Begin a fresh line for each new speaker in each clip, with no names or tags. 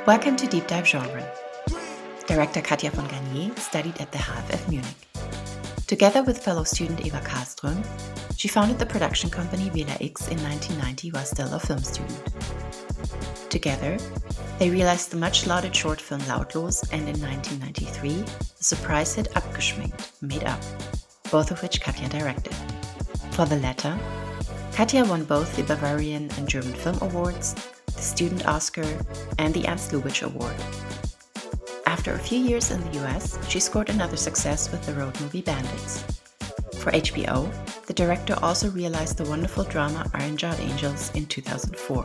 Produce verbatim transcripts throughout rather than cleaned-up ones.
Welcome to Deep Dive Genre. Director Katja von Garnier studied at the H F F Munich. Together with fellow student Eva Karlström, she founded the production company Vela X in nineteen ninety while still a film student. Together, they realized the much lauded short film Lautlos and in nineteen ninety-three, the surprise hit Abgeschminkt, Made Up, both of which Katja directed. For the latter, Katja won both the Bavarian and German Film Awards, the Student Oscar, and the Ernst Lubitsch Award. After a few years in the U S, she scored another success with the road movie Bandits. For H B O, the director also realized the wonderful drama Iron-Jawed Angels in two thousand four.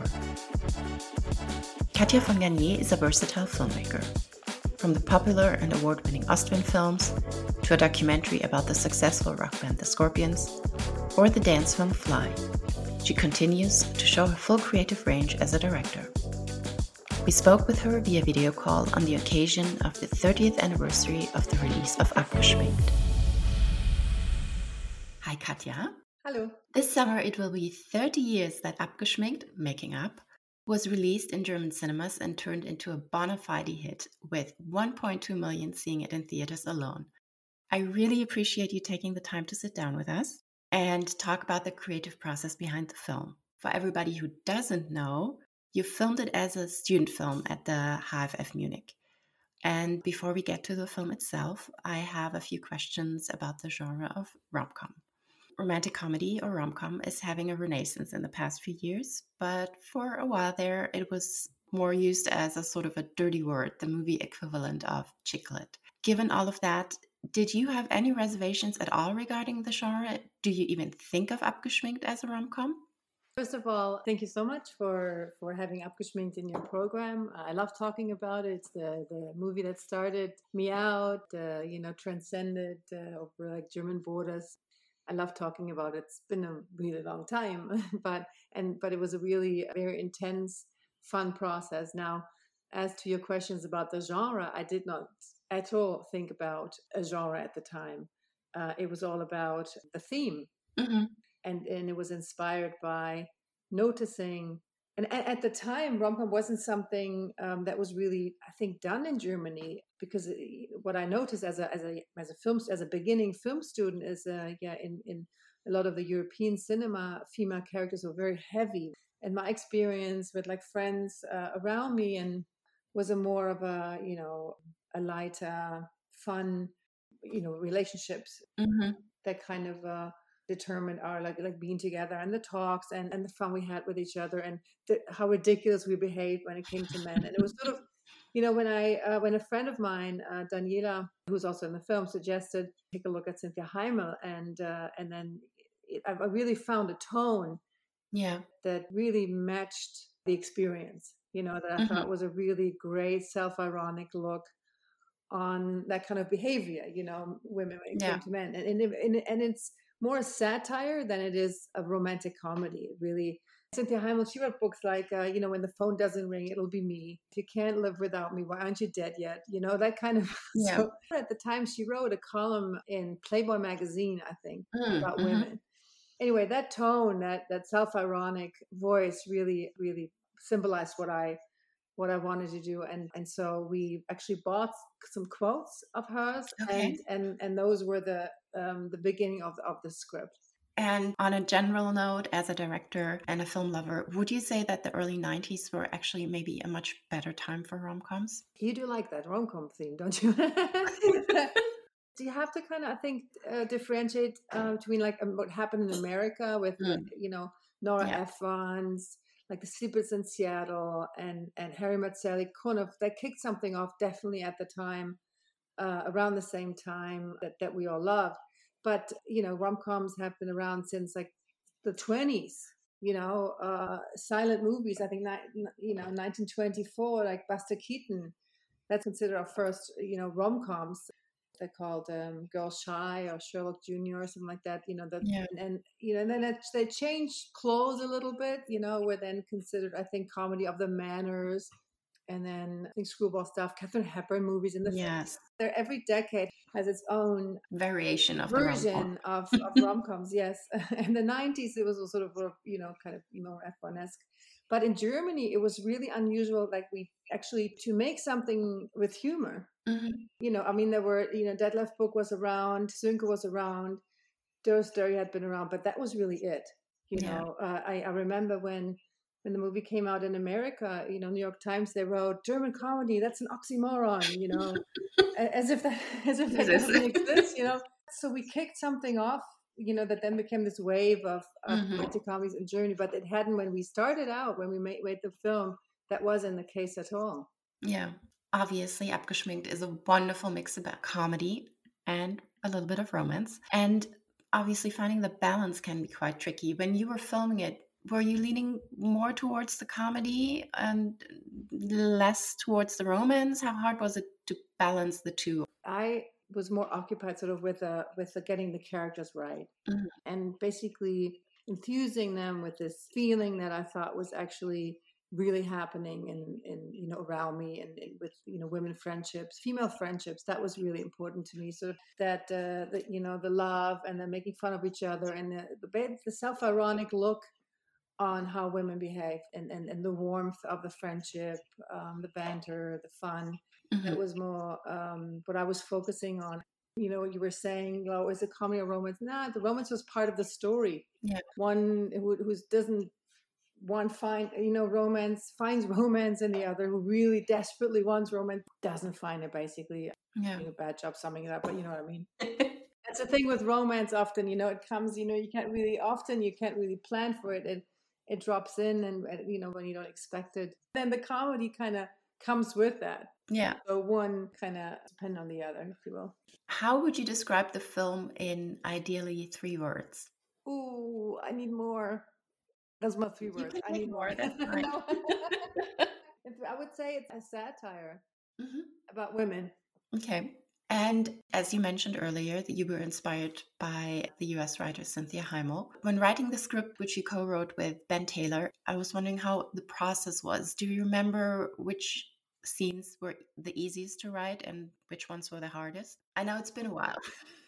Katja von Garnier is a versatile filmmaker. From the popular and award-winning Ostwind films, to a documentary about the successful rock band The Scorpions, or the dance film Fly, she continues to show her full creative range as a director. We spoke with her via video call on the occasion of the thirtieth anniversary of the release of Abgeschminkt. Hi Katja.
Hello.
This summer it will be thirty years that Abgeschminkt, Making Up, was released in German cinemas and turned into a bona fide hit, with one point two million seeing it in theaters alone. I really appreciate you taking the time to sit down with us and talk about the creative process behind the film. For everybody who doesn't know, you filmed it as a student film at the H F F Munich. And before we get to the film itself, I have a few questions about the genre of rom-com. Romantic comedy or rom-com is having a renaissance in the past few years, but for a while there it was more used as a sort of a dirty word, the movie equivalent of chick lit. Given all of that, did you have any reservations at all regarding the genre? Do you even think of Abgeschminkt as a rom-com?
First of all, thank you so much for, for having Abgeschminkt in your program. I love talking about it. It's the, the movie that started me out, uh, you know, transcended uh, over like German borders. I love talking about it. It's been a really long time, but and but it was a really very intense, fun process. Now, as to your questions about the genre, I did not at all think about a genre at the time. Uh, it was all about the theme.
Mm-hmm.
And, and it was inspired by noticing, and at, at the time, rom-com wasn't something um, that was really, I think, done in Germany, because it, what I noticed as a as a as a film as a beginning film student is, uh, yeah, in in a lot of the European cinema, female characters were very heavy, and my experience with like friends uh, around me and was a more of a you know a lighter, fun, you know, relationships
Mm-hmm.
that kind of. Uh, determined our like like being together and the talks and, and the fun we had with each other and the, how ridiculous we behaved when it came to men. And it was sort of, you know, when I uh, when a friend of mine, uh, Daniela, who's also in the film, suggested take a look at Cynthia Heimel, and uh, and then it, I really found a tone,
yeah,
that really matched the experience. You know, that I
mm-hmm.
thought was a really great self-ironic look on that kind of behavior. You know, women when it
yeah.
came to men, and and, and, and it's more satire than it is a romantic comedy. Really, Cynthia Heimel, she wrote books like, uh, you know, when the phone doesn't ring, it'll be me. If you can't live without me, why aren't you dead yet? You know, that kind of.
Yeah.
So at the time, she wrote a column in Playboy magazine, I think,
Mm,
about
mm-hmm.
women. Anyway, that tone, that that self-ironic voice, really, really symbolized what I what I wanted to do. And and so we actually bought some quotes of hers,
Okay.
and and and those were the um, the beginning of of the script.
And on a general note, as a director and a film lover, would you say that the early nineties were actually maybe a much better time for rom-coms?
You do like that rom-com theme, don't you? Do you have to kind of, I think, uh, differentiate uh, between like um, what happened in America with,
Mm.
like, you know, Nora
Yeah.
Ephron's, like The Sleepers in Seattle, and and Harry Met Sally, kind of that kicked something off definitely at the time, uh, around the same time that that we all loved. But you know, rom-coms have been around since like the twenties. You know, uh, silent movies. I think ni- you know, nineteen twenty-four, like Buster Keaton. That's considered our first, you know, rom-coms. They're called um, Girls Shy or Sherlock Junior or something like that. You know, the,
Yeah.
and, and you know, and then it, they changed clothes a little bit. You know, were then considered, I think, comedy of the manners. and then I think screwball stuff, Katharine Hepburn movies in the
Yes.
there every decade has its own
variation of the rom-com.
version of, of rom-coms. Yes. In the nineties it was a sort of, you know, kind of more F one-esque. But in Germany it was really unusual, like we actually to make something with humor.
Mhm.
You know, I mean, there were, you know, Detlef Book was around, Sönke was around, Doris Day had been around, but that was really it. You
Yeah.
know, uh, I, I remember when when the movie came out in America, you know, New York Times, they wrote German comedy, that's an oxymoron, you know, a- as if that as if that
This is-
doesn't exist, you know. So we kicked something off, you know, that then became this wave of, of
Mhm.
romantic comedies in Germany, but it hadn't when we started out, when we made, made the film, that wasn't the case at all.
Yeah. Obviously, Abgeschminkt is a wonderful mix about comedy and a little bit of romance. And obviously, finding the balance can be quite tricky. When you were filming it, were you leaning more towards the comedy and less towards the romance? How hard was it to balance the two?
I was more occupied sort of with uh, with the getting the characters right,
Mhm.
and basically infusing them with this feeling that I thought was actually really happening in, in you know, around me, and, and with, you know, women friendships, female friendships. That was really important to me. So that uh, the, you know, the love and the making fun of each other, and the the, the self-ironic look on how women behave, and, and, and the warmth of the friendship, um, the banter, the fun. That
Mhm.
was more um, what I was focusing on. You know, what you were saying, well, is it comedy or romance? Nah, the romance was part of the story.
Yeah.
One who who doesn't one find, you know, romance, finds romance, and the other who really desperately wants romance doesn't find it, basically.
Yeah.
Doing a bad job summing it up, but you know what I mean. That's the thing with romance. Often, you know, it comes, you know, you can't really, often you can't really plan for it. It, it drops in, and, you know, when you don't expect it. Then the comedy kind of comes with that.
Yeah.
So one kind of depend on the other, if you will.
How would you describe the film in ideally three words?
Ooh, I need more. Those are my three
You
words.
can
I
take
need
more,
more.
that's fine.
No. It's- I would say it's a satire
Mhm.
about women.
Okay. And as you mentioned earlier, that you were inspired by the U S writer Cynthia Heimel. When writing the script, which you co-wrote with Ben Taylor, I was wondering how the process was. Do you remember which scenes were the easiest to write and which ones were the hardest? I know it's been a while.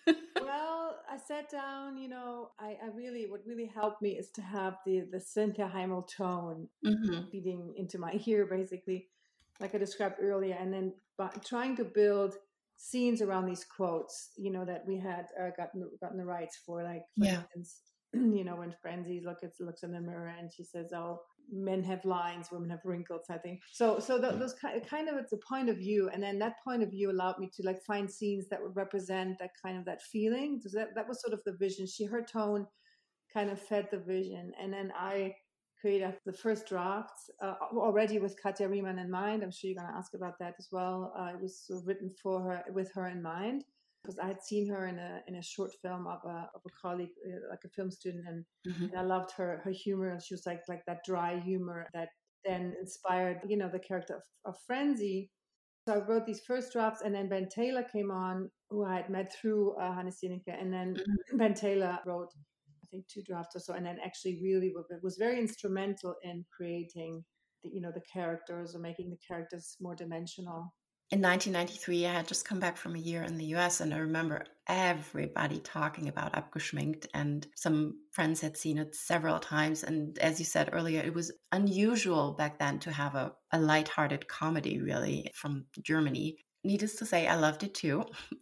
Well, I sat down, you know, I, I really, what really helped me is to have the, the Cynthia Heimel tone
Mhm.
feeding into my ear, basically, like I described earlier. And then by trying to build scenes around these quotes, you know, that we had uh, gotten, gotten the rights for, like, for
Yeah.
instance, you know, when Frenzy look at, looks in the mirror and she says, oh, men have lines, women have wrinkles, I think. So, so th- those kind kind of, it's a point of view. And then that point of view allowed me to, like, find scenes that would represent that kind of that feeling. So that, that was sort of the vision. She, her tone kind of fed the vision. And then I created the first drafts uh, already with Katja Riemann in mind. I'm sure you're going to ask about that as well. Uh, it was sort of written for her, with her in mind, because I had seen her in a in a short film of a of a colleague, uh, like a film student, and,
Mhm.
and I loved her her humor. She was like like that dry humor that then inspired, you know, the character of, of Frenzy. So I wrote these first drafts, and then Ben Taylor came on, who I had met through uh, Hannes Sieneke, and then
Mhm.
Ben Taylor wrote, I think, two drafts or so, and then actually really was very instrumental in creating the, you know, the characters, or making the characters more dimensional.
In nineteen ninety-three, I had just come back from a year in the U S, and I remember everybody talking about Abgeschminkt, and some friends had seen it several times. And as you said earlier, it was unusual back then to have a, a lighthearted comedy, really, from Germany. Needless to say, I loved it too.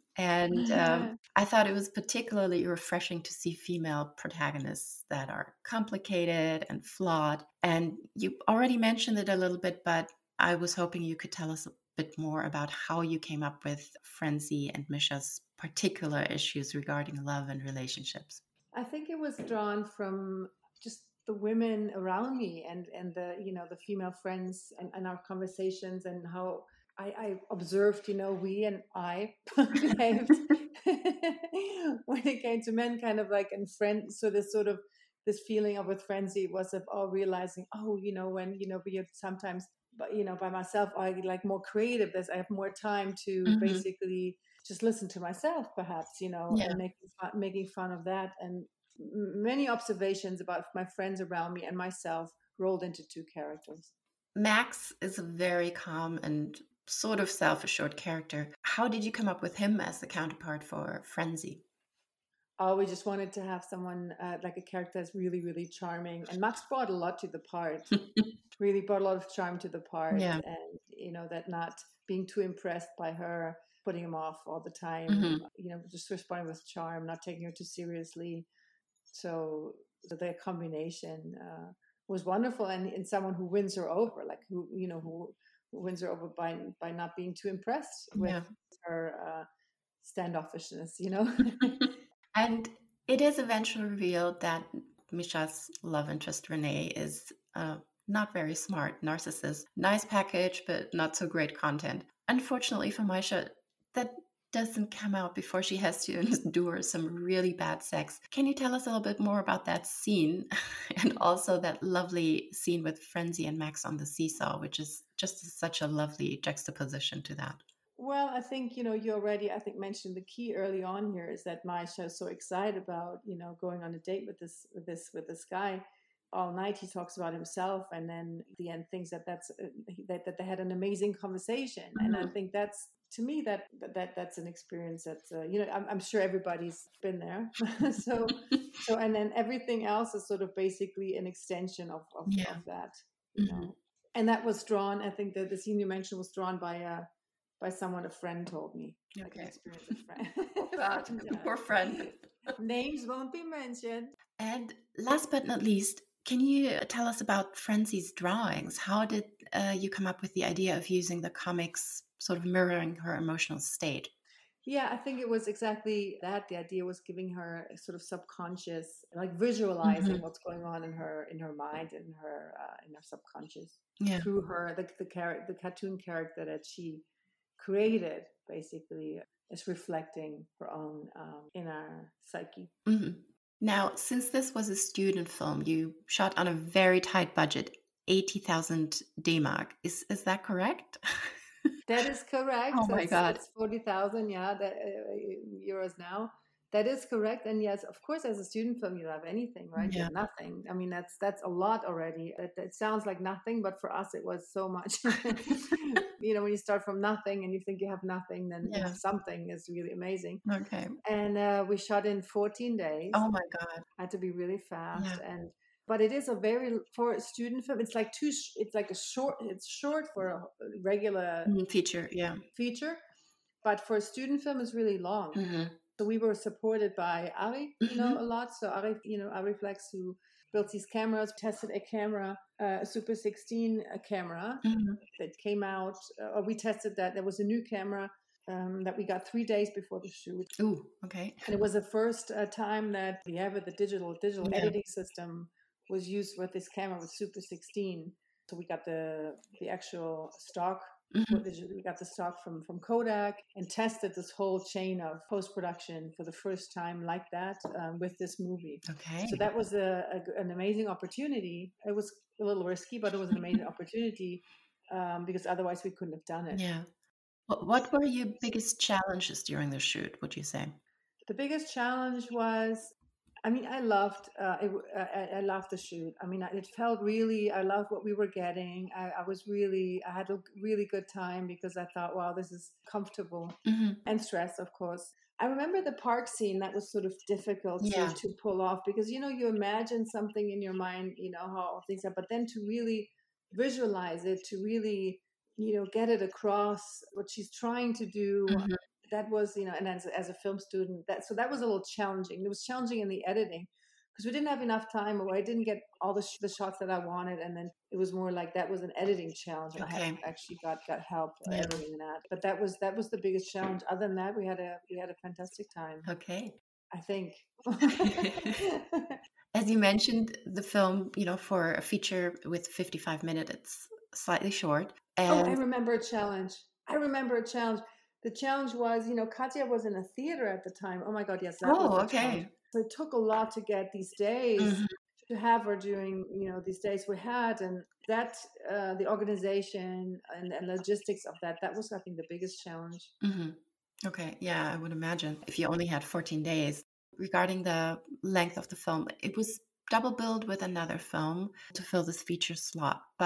And um, I thought it was particularly refreshing to see female protagonists that are complicated and flawed. And you already mentioned it a little bit, but I was hoping you could tell us a bit more about how you came up with Frenzy and Misha's particular issues regarding love and relationships.
I think it was drawn from just the women around me, and and the, you know, the female friends, and, and our conversations, and how I, I observed, you know, we and I behaved when it came to men, kind of like in friends. So this sort of this feeling of with Frenzy was of all realizing, oh, you know, when, you know, we have sometimes, but, you know, by myself, I like more creative. There's, I have more time to
Mm-hmm.
basically just listen to myself, perhaps, you know,
Yeah.
and making fun, making fun of that. And many observations about my friends around me and myself rolled into two characters.
Max is a very calm and sort of self-assured character. How did you come up with him as the counterpart for Frenzy?
Oh, we just wanted to have someone uh, like a character that's really, really charming. And Max brought a lot to the part, really brought a lot of charm to the part.
Yeah.
And, you know, that not being too impressed by her, putting him off all the time,
Hmm.
you know, just responding with charm, not taking her too seriously. So, so the combination uh, was wonderful. And, and someone who wins her over, like who, you know, who, who wins her over by, by not being too impressed with
Yeah.
her uh, standoffishness, you know?
And it is eventually revealed that Misha's love interest, Renee, is uh, not very smart, narcissist. Nice package, but not so great content. Unfortunately for Misha, that doesn't come out before she has to endure some really bad sex. Can you tell us a little bit more about that scene and also that lovely scene with Frenzy and Max on the seesaw, which is just such a lovely juxtaposition to that?
Well, I think, you know, you already, I think, mentioned the key early on here is that Maisha is so excited about, you know, going on a date with this, with this, with this guy. All night he talks about himself, and then at the end thinks that that's uh, that that they had an amazing conversation. And I
Mhm.
think that's, to me, that that that's an experience that uh, you know, I'm, I'm sure everybody's been there. so so and then everything else is sort of basically an extension of of,
Yeah.
of that, you
Mhm.
know. And that was drawn. I think that the scene you mentioned was drawn by a by someone a friend told me, like an
Okay.
experience a friend.
Oh
a
God,
friend
poor
had.
friend.
Names won't be mentioned.
And last but not least, can you tell us about Frenzy's drawings? How did uh, you come up with the idea of using the comics sort of mirroring her emotional state?
Yeah, I think it was exactly that. The idea was giving her a sort of subconscious, like visualizing
Hmm.
what's going on in her in her mind, in her uh, in her subconscious
Yeah.
through her the the character, the cartoon character that she created, basically is reflecting her own um, inner psyche.
Hmm. Now, since this was a student film, you shot on a very tight budget, eighty thousand D mark. Is, is that correct?
That is
Oh
correct.
my
It's
God.
it's forty thousand, yeah, that, uh, euros now. That is correct. And yes, of course, as a student film, you don't have anything, right? You
Yeah.
have nothing. I mean, that's that's a lot already. It, it sounds like nothing, but for us, it was so much. You know, when you start from nothing and you think you have nothing, then you
Yeah.
have something is really amazing.
Okay.
And uh, we shot in fourteen days.
Oh my God.
I had to be really fast,
Yeah.
and but it is a very, for a student film, it's like too sh- it's like a short, it's short for a regular
Mhm. Feature. Yeah.
feature, but for a student film it's really long.
Hmm.
So we were supported by Ari, you know, a
Hmm.
lot. So Ari, you know, Ariflex, who built these cameras, tested a camera, uh, a Super sixteen uh, camera
Hmm.
that came out, uh, or we tested that. There was a new camera um, that we got three days before the shoot.
Ooh, okay.
And it was the first uh, time that the ever the digital digital
Yeah.
editing system was used with this camera with Super sixteen. So we got the the actual stock
Hmm.
footage. We got the stock from from Kodak and tested this whole chain of post production for the first time like that um, with this movie.
Okay.
So that was a, a, an amazing opportunity. It was a little risky, but it was an amazing opportunity um, because otherwise we couldn't have done it.
Yeah. What what were your biggest challenges during the shoot, would you say?
The biggest challenge was, I mean, I loved, uh, it, I, I loved the shoot. I mean, it felt really, I loved what we were getting. I, I was really, I had a really good time because I thought, wow, this is comfortable
Mhm.
and stress, of course. I remember the park scene that was sort of difficult to,
Yeah.
to pull off because, you know, you imagine something in your mind, you know, how things are, but then to really visualize it, to really, you know, get it across what she's trying to do,
Mhm.
that was, you know, and as, as a film student, that so that was a little challenging. It was challenging in the editing because we didn't have enough time, or I didn't get all the, sh- the shots that I wanted, and then it was more like that was an editing challenge, and I had
Okay.
actually got got help uh,
Yeah.
editing that. But that was that was the biggest challenge. Other than that, we had a we had a fantastic time,
Okay.
I think.
As you mentioned, the film, you know, for a feature with fifty-five minutes, it's slightly short.
Oh, I
And
remember a challenge. I remember a challenge. The challenge was, you know, Katya was in a theater at the time. Oh my God, yes, that was
oh,
the challenge.
okay.
So it took a lot to get these days
Mhm.
to have her during, you know, these days we had, and that uh, the organization and, and logistics of that, that was, I think, the biggest challenge.
Mhm. Okay. Yeah, I would imagine if you only had fourteen days. Regarding the length of the film, it was double billed with another film to fill this feature slot. But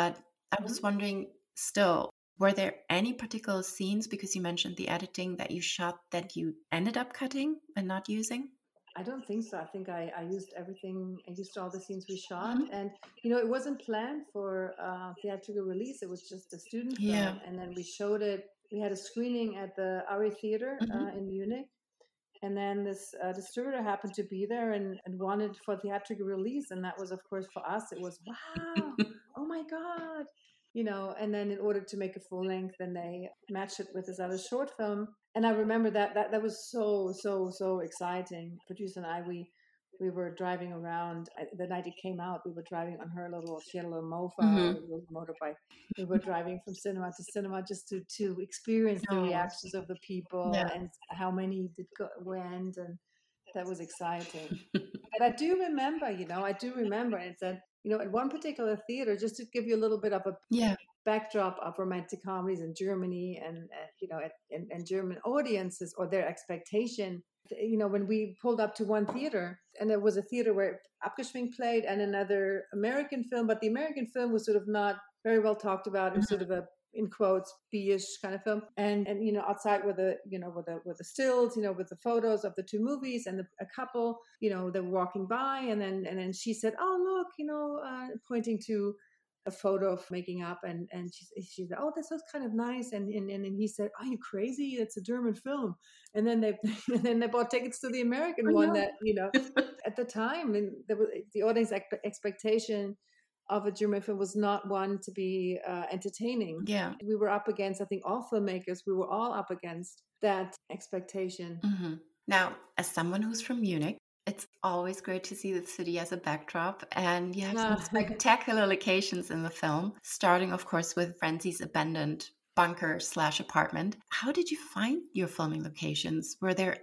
I was wondering still, were there any particular scenes, because you mentioned the editing that you shot, that you ended up cutting and not using?
I don't think so. I think I, I used everything. I used all the scenes we shot,
Mhm.
and you know, it wasn't planned for uh, theatrical release. It was just a student
Yeah.
film, and then we showed it. We had a screening at the Ari Theater uh,
Mhm.
in Munich, and then this uh, distributor happened to be there and, and wanted for theatrical release, and that was, of course, for us. It was wow, oh my god, you know. And then in order to make a full length, then they matched it with this other short film. And I remember that that that was so so so exciting. Producer and I, we we were driving around uh, the night it came out. We were driving on her little, she had a little Mofa, a
Mhm.
little motorbike. We were driving from cinema to cinema just to to experience the
Oh,
reactions of the people
yeah.
and how many did go, went, and that was exciting. But I do remember, you know, I do remember, and it's that, you know, at one particular theater, just to give you a little bit of a
Yeah.
backdrop of romantic comedies in Germany, and, and you know, and, and German audiences or their expectation. You know, when we pulled up to one theater, and there was a theater where Abgeschminkt played and another American film, but the American film was sort of not very well talked about. It was sort
Mhm.
of a, in quotes, B-ish kind of film. And and you know, outside with the, you know, with the with the stills, you know, with the photos of the two movies and the, a couple, you know, they're walking by, and then and then she said, "Oh look," you know, uh, pointing to a photo of making up, and and she she said, "Oh, this looks kind of nice," and and and he said, "Are you crazy? It's a German film." And then they and then they bought tickets to the American
Oh,
one.
no.
That, you know, at the time, and there was the audience ex- expectation of a German film was not one to be uh, entertaining.
Yeah.
We were up against, I think, all filmmakers. We were all up against that expectation.
Mhm. Now, as someone who's from Munich, it's always great to see the city as a backdrop, and you have some
Ah,
spectacular locations in the film, starting, of course, with Frenzy's abandoned bunker slash apartment. How did you find your filming locations? Were there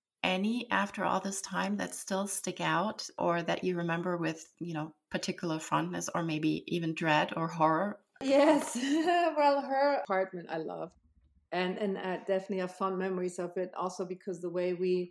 any after all this time that still stick out, or that you remember with, you know, particular fondness, or maybe even dread or horror?
yes. Well, her apartment I love, and and uh, definitely have fond memories of it. Also because the way we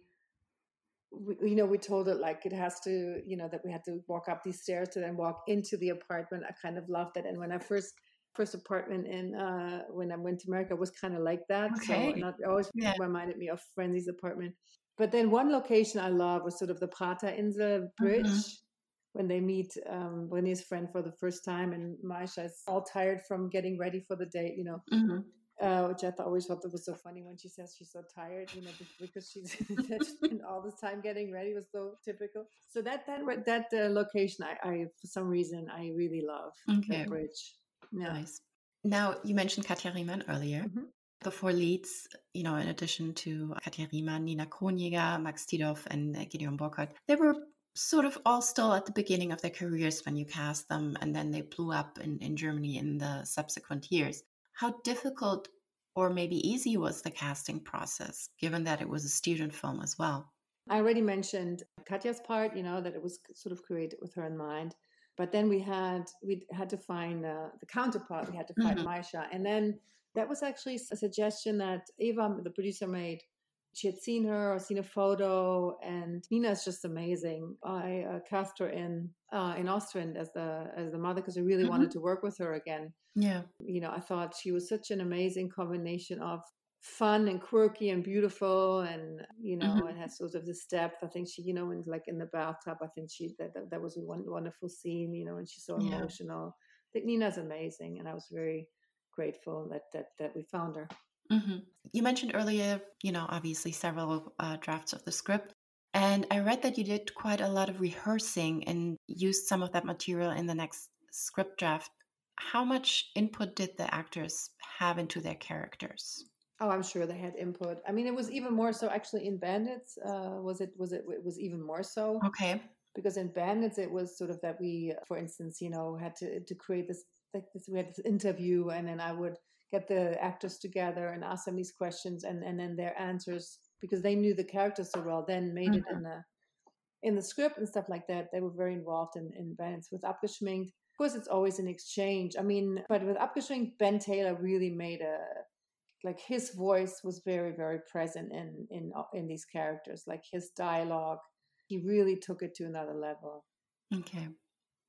we, you know, we told it like it has to, you know, that we had to walk up these stairs to then walk into the apartment. I kind of loved it. And when I first first apartment in uh when I went to America was kind of like that. So
Okay.
not always
Yeah.
reminded me of Frenzy's apartment. But then one location I love was sort of the Praterinsel
Mhm.
Bridge, when they meet um René's friend for the first time, and Maisha is all tired from getting ready for the date, you know,
Mhm.
uh, which I th- always thought that was so funny when she says she's so tired, you know, be- because she's that she spent all this time getting ready, was so typical. So that that re- that uh, location, I, I for some reason I really love that
Okay.
bridge. Yeah.
Nice. Now, you mentioned Katja Riemann earlier.
hmm
The four leads, you know, in addition to Katja Riemann, Nina Kronjäger, Max Tidov, and uh, Gideon Burkhardt, they were sort of all still at the beginning of their careers when you cast them, and then they blew up in, in Germany in the subsequent years. How difficult or maybe easy was the casting process, given that it was a student film as well?
I already mentioned Katja's part, you know, that it was sort of created with her in mind. But then we had we had to find uh, the counterpart. We had to find
Hmm.
Maisha, and then that was actually a suggestion that Eva, the producer, made. She had seen her or seen a photo, and Nina is just amazing. I uh, cast her in uh, in Ostwind as the as the mother because I really wanted
Hmm.
to work with her again.
Yeah.
You know, I thought she was such an amazing combination of fun and quirky and beautiful, and you know,
Hmm.
and has sort of this depth. I think she, you know, in like in the bathtub, I think she that that, that was a one, wonderful scene, you know, and she's so
Yeah.
emotional. I think Nina's amazing, and I was very grateful that that that we found her.
Hmm. You mentioned earlier, you know, obviously several uh, drafts of the script. And I read that you did quite a lot of rehearsing and used some of that material in the next script draft. How much input did the actors have into their characters?
Oh, I'm sure they had input. I mean, it was even more so actually in Bandits. Uh, was it? Was it? It was even more so
Okay.
because in Bandits it was sort of that we, for instance, you know, had to to create this like this. We had this interview, and then I would get the actors together and ask them these questions, and and then their answers, because they knew the characters so well, then made it
Hmm.
in the in the script and stuff like that. They were very involved in in Bandits. With Abgeschminkt, of course, it's always an exchange. I mean, but with Abgeschminkt, Ben Taylor really made a like his voice was very very present in in in these characters, like his dialogue, he really took it to another level.
Okay.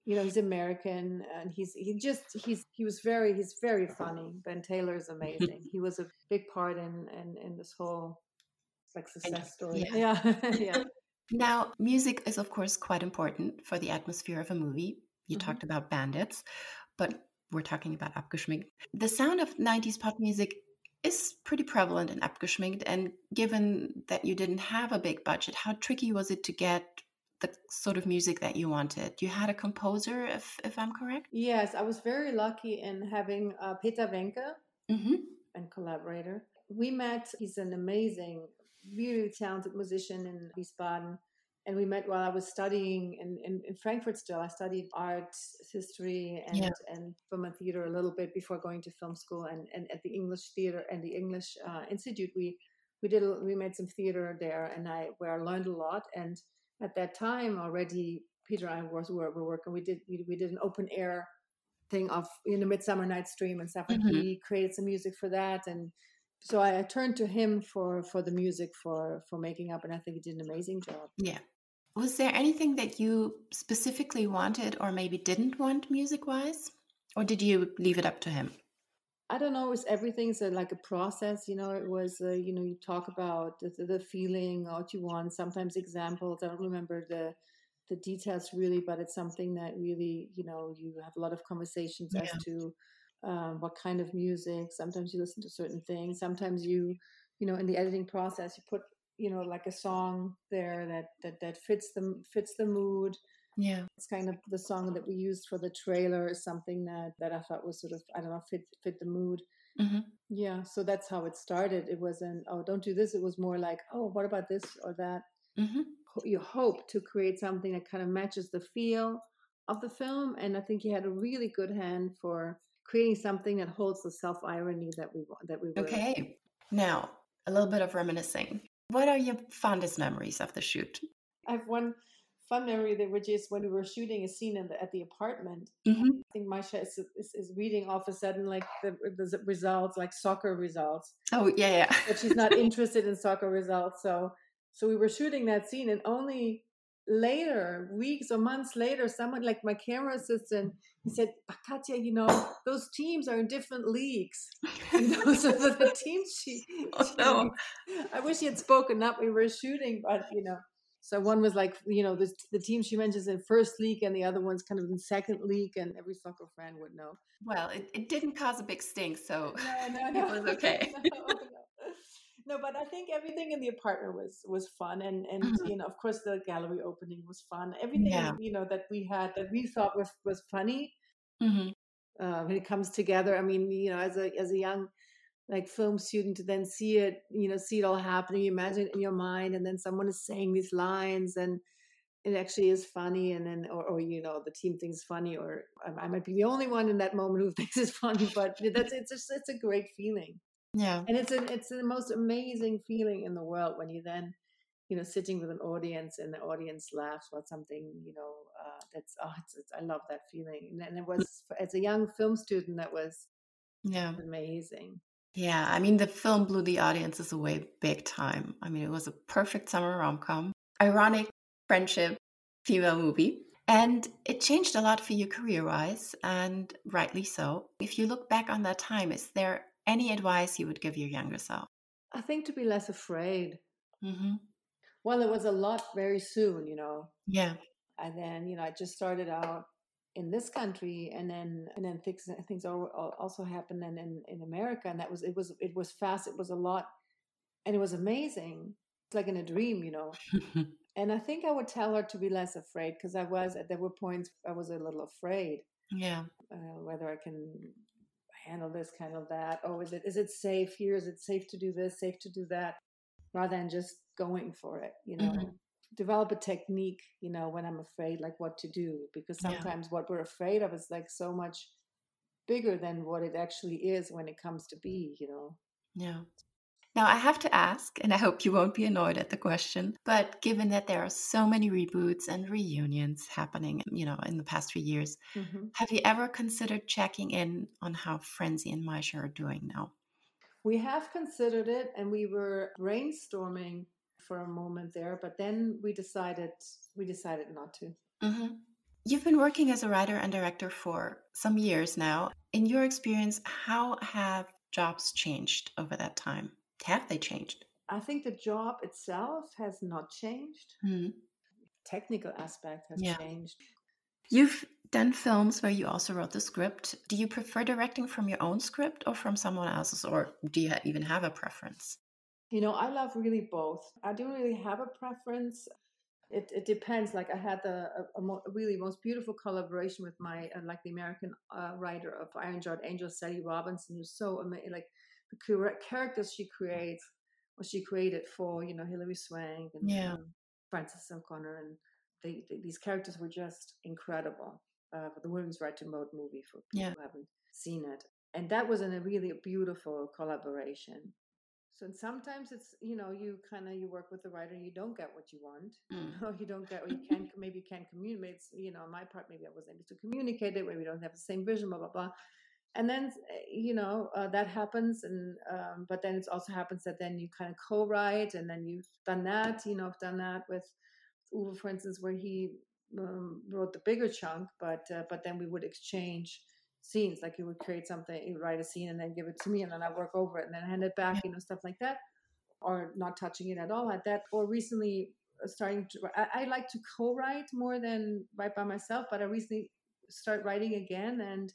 You know, he's American, and he's he just he's he was very he's very funny. Ben Taylor is amazing. He was a big part in in, in this whole like
And
success story.
yeah.
Yeah, yeah.
Now, music is, of course, quite important for the atmosphere of a movie. You
hmm
talked about Bandits, but we're talking about Abgeschminkt. The sound of nineties pop music is pretty prevalent in Abgeschminkt. And given that you didn't have a big budget, how tricky was it to get the sort of music that you wanted? You had a composer, if, if I'm correct?
Yes, I was very lucky in having uh, Peter Wenke
Mm-hmm.
and collaborator. We met. He's an amazing, really talented musician in Wiesbaden. And we met while I was studying in, in, in Frankfurt still. I studied art history and,
Yeah.
and film and theater a little bit before going to film school. And, and at the English Theater and the English uh, Institute, we we did a, we made some theater there, and I where I learned a lot. And at that time already, Peter and I was were, were working. We did we, we did an open air thing of you know Midsummer Night's Dream and stuff, and
Mm-hmm.
he created some music for that. And so I, I turned to him for for the music for for Making Up, and I think he did an amazing job.
Yeah. Was there anything that you specifically wanted or maybe didn't want music-wise? Or did you leave it up to him?
I don't know. It's everything's a, like a process. You know, it was uh, you know you talk about the, the feeling, what you want. Sometimes examples. I don't remember the the details really, but it's something that really you know you have a lot of conversations as
Yeah.
to um, what kind of music. Sometimes you listen to certain things. Sometimes you you know in the editing process you put you know like a song there that that that fits the fits the mood.
Yeah.
It's kind of the song that we used for the trailer is something that that I thought was sort of I don't know fit fit the mood.
Mm-hmm.
Yeah, so that's how it started. It wasn't oh don't do this. It was more like oh what about this or that.
Mm-hmm.
You hope to create something that kind of matches the feel of the film, and I think he had a really good hand for creating something that holds the self irony that we wa- that we were.
Okay. Now, a little bit of reminiscing. What are your fondest memories of the shoot?
I have one fun memory that which is when we were shooting a scene in the, at the apartment.
Mm-hmm.
I think Maisha is, is, is reading all of a sudden like the, the results, like soccer results,
Oh, yeah, yeah.
but she's not interested in soccer results. So, so we were shooting that scene, and only later, weeks or months later, someone like my camera assistant, he said, "But Katja, you know, those teams are in different leagues. You know, so the, the teams she,
Oh,
she
no.
I wish he had spoken up. We were shooting, but you know." So one was like, you know, the, the team she mentions in first league, and the other one's kind of in second league, and every soccer fan would know.
Well, it, it didn't cause a big stink, so
No, no,
it
no,
was okay.
no, no. No, but I think everything in the apartment was was fun, and and
Mhm.
you know, of course, the gallery opening was fun. Everything
Yeah.
you know that we had that we thought was was funny
Mm-hmm.
uh, when it comes together. I mean, you know, as a as a young like film student to then see it, you know, see it all happening, you imagine it in your mind, and then someone is saying these lines, and it actually is funny, and then or, or you know the team thinks it's funny, or I, I might be the only one in that moment who thinks it's funny, but that's it's just it's a great feeling,
Yeah.
and it's an it's the most amazing feeling in the world when you then you know sitting with an audience and the audience laughs about something you know uh, that's oh it's, it's, I love that feeling, and, and it was as a young film student that was
Yeah.
amazing.
Yeah. I mean, the film blew the audiences away big time. I mean, it was a perfect summer rom-com, ironic friendship female movie. And it changed a lot for you career-wise, and rightly so. If you look back on that time, is there any advice you would give your younger self?
I think to be less afraid.
Mm-hmm.
Well, it was a lot very soon, you know,
Yeah.
and then you know I just started out in this country, and then and then things things al- al- also happened in, in in America, and that was it was it was fast, it was a lot, and it was amazing. It's like in a dream, you know. And I think I would tell her to be less afraid, because I was there were points I was a little afraid
Yeah.
uh, whether I can handle this, kind of that. Oh, is it is it safe here? Is it safe to do this? Safe to do that? Rather than just going for it, you know.
Mhm.
Develop a technique, you know, when I'm afraid, like what to do, because
Yeah.
sometimes what we're afraid of is like so much bigger than what it actually is when it comes to be, you know.
Yeah. Now, I have to ask, and I hope you won't be annoyed at the question, but given that there are so many reboots and reunions happening, you know, in the past few years,
hmm
have you ever considered checking in on how Frenzy and Maisha are doing now?
We have considered it, and we were brainstorming for a moment there, but then we decided we decided not to.
Mm-hmm. You've been working as a writer and director for some years now. In your experience, how have jobs changed over that time? Have they changed?
I think the job itself has not changed.
Mm.
Technical aspect has
Yeah.
changed.
You've done films where you also wrote the script. Do you prefer directing from your own script or from someone else's, or do you even have a preference?
You know, I love really both. I don't really have a preference. It, it depends. Like I had the a, a mo- really most beautiful collaboration with my uh, like the American uh, writer of Iron Jawed Angel, Sally Robinson, who's so amazing. Like the cura- characters she creates, what she created for you know Hilary Swank and
Yeah.
um, Frances O'Connor, and they, they, these characters were just incredible. Uh, for the Women's Right to Vote movie for people
Yeah.
who haven't seen it, and that was in a really beautiful collaboration. So sometimes it's you know you kind of you work with the writer and you don't get what you want,
Mm.
or you don't get or you can't maybe you can't communicate. It's, you know, on my part maybe I wasn't able to communicate it. Maybe we don't have the same vision, blah blah blah. And then you know uh, that happens, and um, but then it also happens that then you kind of co-write, and then you've done that. You know, I've done that with Uwe, for instance, where he um, wrote the bigger chunk, but uh, but then we would exchange scenes. Like you would create something, you write a scene, and then give it to me, and then I work over it, and then hand it back.
Yeah.
You know, stuff like that, or not touching it at all at that. Or recently starting to, I, I like to co-write more than write by myself. But I recently start writing again and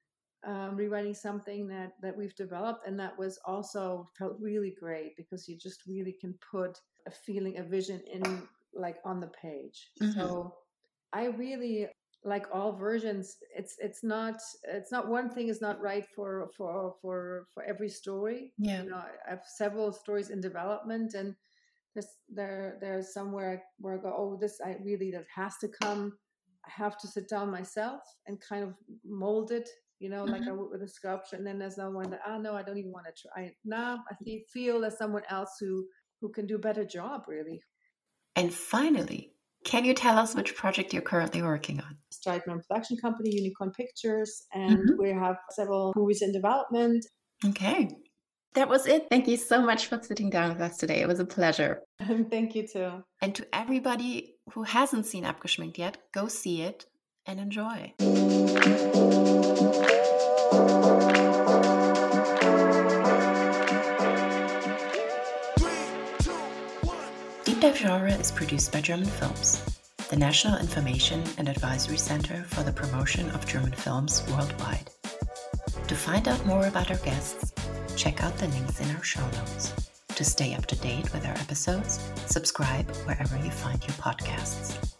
um, rewriting something that that we've developed, and that was also felt really great because you just really can put a feeling, a vision in like on the page.
Mm-hmm.
So I really like all versions. It's it's not it's not one thing is not right for for for for every story.
Yeah.
You know, I have several stories in development, and there's there there's somewhere where I go, oh, this I really that has to come. I have to sit down myself and kind of mold it, you know, like I
Mm-hmm.
would with a sculpture. And then there's no one that, oh no, I don't even want to try. Now I feel feel there's someone else who who can do a better job, really.
And finally, can you tell us which project you're currently working on?
Started my own production company, Unicorn Pictures, and
Mhm.
we have several movies in development.
Okay. That was it. Thank you so much for sitting down with us today. It was a pleasure.
Thank you too.
And to everybody who hasn't seen Abgeschminkt yet, go see it and enjoy. Deep Dive Genre is produced by German Films, the National Information and Advisory Center for the Promotion of German Films worldwide. To find out more about our guests, check out the links in our show notes. To stay up to date with our episodes, subscribe wherever you find your podcasts.